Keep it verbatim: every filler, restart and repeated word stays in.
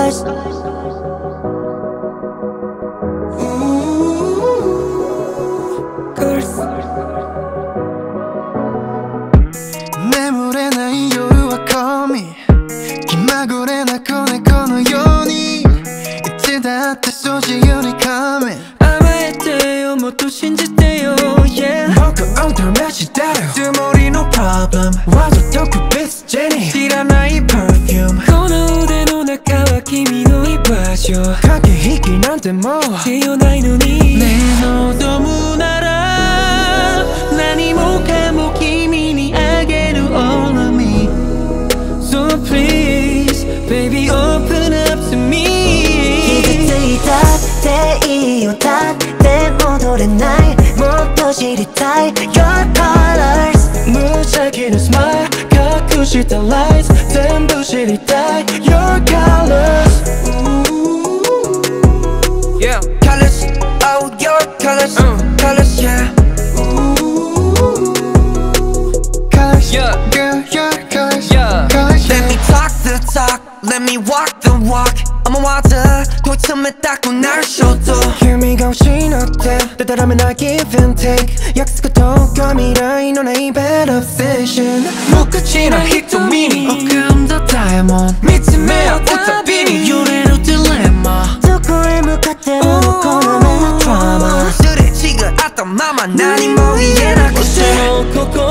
colors. Colors. 眠れない夜は込み気まぐれな子猫のようにいつだってそう自由に噛め甘えてよもっと信じてよ、yeah、 僕を試しだよつもりの problem わざと特別ジェニー知らない perfume この腕の中は君の居場所駆け引きなんてもう必要ないのにねえ望むなら何もかも君にあげる all of me So please baby open up to me 傷ついたっていいよだって戻れないもっと知りたい Your colors 無邪気なスマイル隠した lies 全部知りたい Your colors Yeah colors oh your colors colors yeah colors Yeah girl your colors Yeah colors Let me talk the talk Let me walk the walk I'm a water 또 틈에 닦고 날 쉬어도 Hear me goしなってでたらめな give and take 約束とか未来のない bad obsession 無口な瞳に浮かんだダイヤモンド見つめ合うたびに揺れるジレンマどこへ向かってもこの目のドラマすれ違ったまま何も言えなくてもうここ